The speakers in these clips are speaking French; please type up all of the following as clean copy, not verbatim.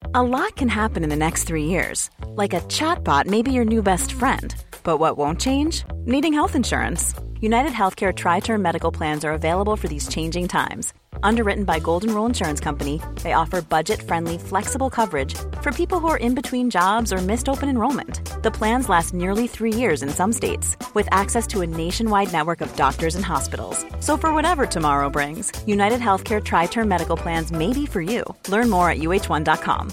A lot can happen in the next 3 years. Like a chatbot may be your new best friend. But what won't change? Needing health insurance. United Healthcare Tri-Term Medical Plans are available for these changing times. Underwritten by Golden Rule Insurance Company, they offer budget-friendly, flexible coverage for people who are in between jobs or missed open enrollment. The plans last nearly 3 years in some states, with access to a nationwide network of doctors and hospitals. So for whatever tomorrow brings, United Healthcare Tri-Term Medical Plans may be for you. Learn more at uh1.com.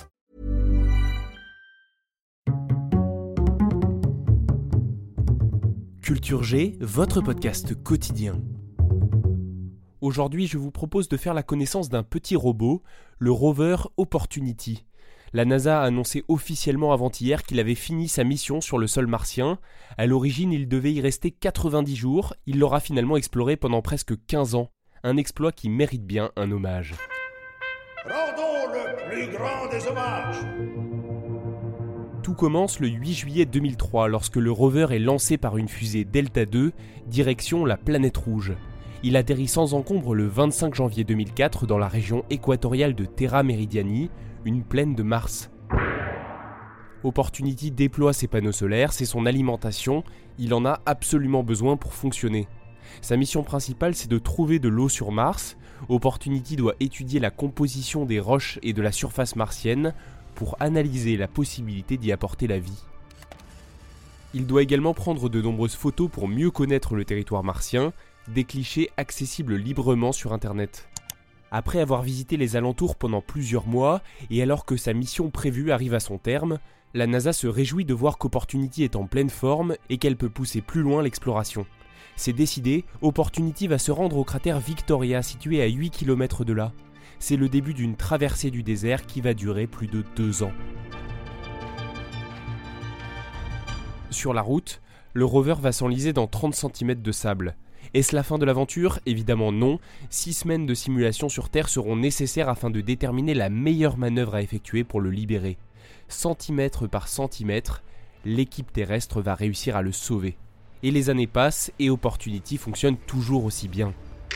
Culture G, votre podcast quotidien. Aujourd'hui, je vous propose de faire la connaissance d'un petit robot, le rover Opportunity. La NASA a annoncé officiellement avant-hier qu'il avait fini sa mission sur le sol martien. À l'origine, il devait y rester 90 jours. Il l'aura finalement exploré pendant presque 15 ans. Un exploit qui mérite bien un hommage. Rendons le plus grand des hommages. Tout commence le 8 juillet 2003 lorsque le rover est lancé par une fusée Delta II, direction la planète rouge. Il atterrit sans encombre le 25 janvier 2004 dans la région équatoriale de Terra Meridiani, une plaine de Mars. Opportunity déploie ses panneaux solaires, c'est son alimentation, il en a absolument besoin pour fonctionner. Sa mission principale, c'est de trouver de l'eau sur Mars. Opportunity doit étudier la composition des roches et de la surface martienne pour analyser la possibilité d'y apporter la vie. Il doit également prendre de nombreuses photos pour mieux connaître le territoire martien, des clichés accessibles librement sur Internet. Après avoir visité les alentours pendant plusieurs mois, et alors que sa mission prévue arrive à son terme, la NASA se réjouit de voir qu'Opportunity est en pleine forme et qu'elle peut pousser plus loin l'exploration. C'est décidé, Opportunity va se rendre au cratère Victoria, situé à 8 km de là. C'est le début d'une traversée du désert qui va durer plus de 2 ans. Sur la route, le rover va s'enliser dans 30 cm de sable. Est-ce la fin de l'aventure ? Évidemment non. 6 semaines de simulation sur Terre seront nécessaires afin de déterminer la meilleure manœuvre à effectuer pour le libérer. Centimètre par centimètre, l'équipe terrestre va réussir à le sauver. Et les années passent et Opportunity fonctionne toujours aussi bien.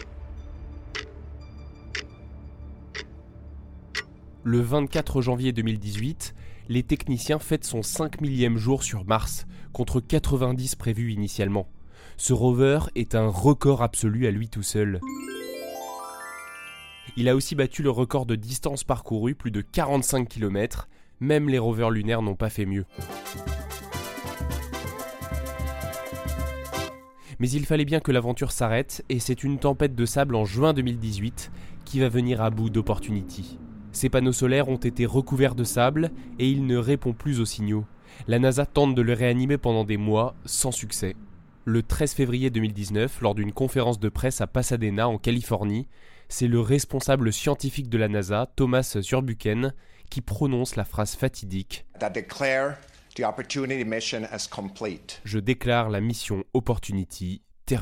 Le 24 janvier 2018, les techniciens fêtent son 5 millième jour sur Mars, contre 90 prévus initialement. Ce rover est un record absolu à lui tout seul. Il a aussi battu le record de distance parcourue, plus de 45 km. Même les rovers lunaires n'ont pas fait mieux. Mais il fallait bien que l'aventure s'arrête, et c'est une tempête de sable en juin 2018 qui va venir à bout d'Opportunity. Ses panneaux solaires ont été recouverts de sable et il ne répond plus aux signaux. La NASA tente de le réanimer pendant des mois, sans succès. Le 13 février 2019, lors d'une conférence de presse à Pasadena, en Californie, c'est le responsable scientifique de la NASA, Thomas Zurbuchen, qui prononce la phrase fatidique « Je déclare la mission Opportunity terminée ».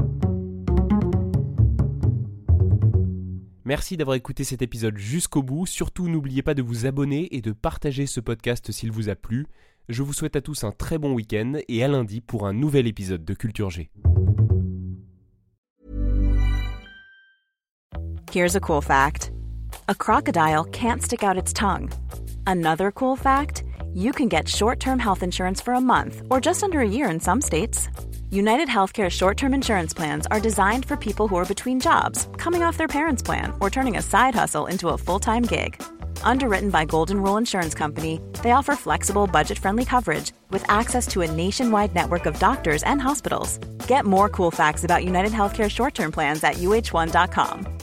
Merci d'avoir écouté cet épisode jusqu'au bout. Surtout, n'oubliez pas de vous abonner et de partager ce podcast s'il vous a plu. Je vous souhaite à tous un très bon week-end et à lundi pour un nouvel épisode de Culture G. Here's a cool fact. A crocodile can't stick out its tongue. Another cool fact, you can get short-term health insurance for a month or just under a year in some states. United Healthcare short-term insurance plans are designed for people who are between jobs, coming off their parents' plan, or turning a side hustle into a full-time gig. Underwritten by Golden Rule Insurance Company, they offer flexible, budget-friendly coverage with access to a nationwide network of doctors and hospitals. Get more cool facts about United Healthcare short-term plans at uh1.com.